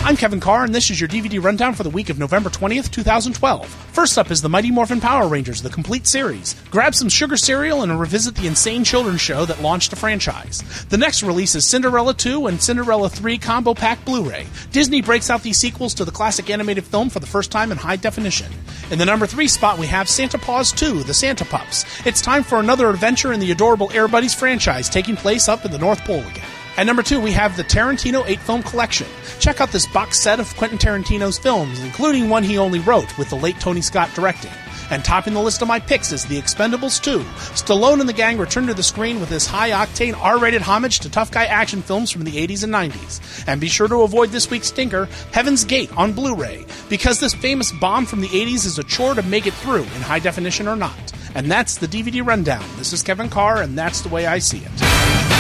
I'm Kevin Carr, and this is your DVD rundown for the week of November 20th, 2012. First up is the Mighty Morphin Power Rangers, the complete series. Grab some sugar cereal and revisit the insane children's show that launched a franchise. The next release is Cinderella 2 and Cinderella 3 Combo Pack Blu-ray. Disney breaks out these sequels to the classic animated film for the first time in high definition. In the number 3 spot, we have Santa Paws 2, The Santa Pups. It's time for another adventure in the adorable Air Buddies franchise, taking place up in the North Pole again. At number 2, we have the Tarantino 8-film collection. Check out this box set of Quentin Tarantino's films, including one he only wrote, with the late Tony Scott directing. And topping the list of my picks is The Expendables 2. Stallone and the gang return to the screen with this high-octane R-rated homage to tough guy action films from the 80s and 90s. And be sure to avoid this week's stinker, Heaven's Gate on Blu-ray, because this famous bomb from the 80s is a chore to make it through, in high definition or not. And that's the DVD rundown. This is Kevin Carr, and that's the way I see it.